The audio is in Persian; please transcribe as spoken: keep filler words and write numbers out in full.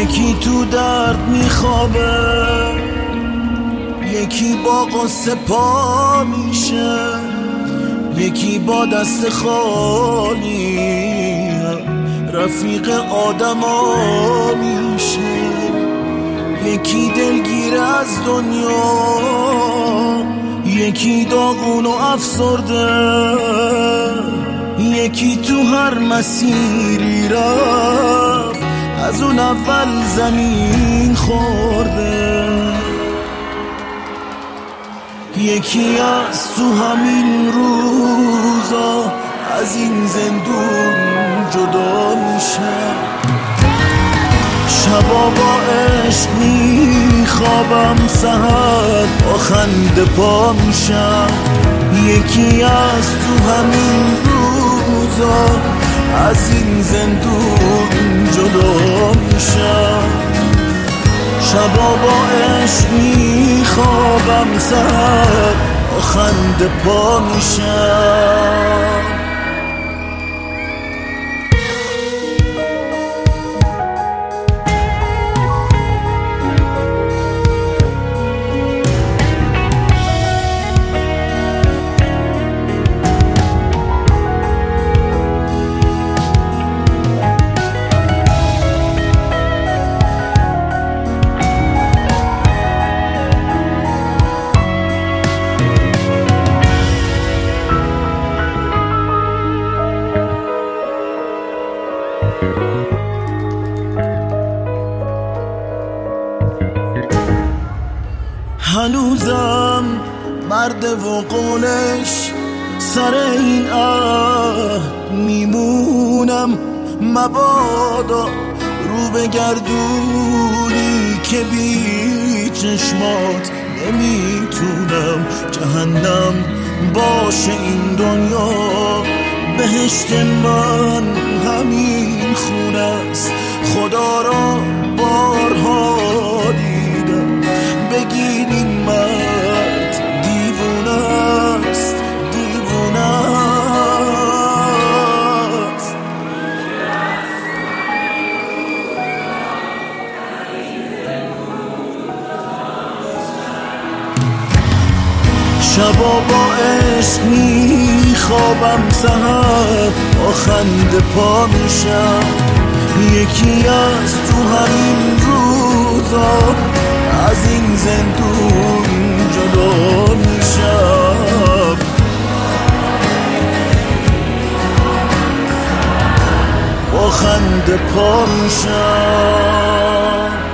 یکی تو درد میخوابه، یکی با قصه پا میشه، یکی با دست خالی رفیق آدما میشه، یکی دلگیر از دنیا، یکی داغون و افسرده، یکی تو هر مسیری رفت از اون اول زمین خورده، یکی از تو همین روزا از این زندون جدا میشه، شبا با عشق میخوابم، سحر با خنده پا میشم، یکی از تو همین روزا از این زندون جدا میشم، شبا با عشق میخوابم، سحر با خنده پا میشم. هنوزم مرد و قولش سر این عهد میمونم، مبادا رو بگردونی که بی چشمات نمیتونم، جهنم باشه این دنیا، بهشت من همین خونه است، خدا را بارها دیدم، بگین این مرد دیوونه است، دیوونه است. شبا با عشق میخوابم، سحر با خنده پا میشم، یکی از تو همین روزا از این زندون جدا میشم، با خنده پا میشم.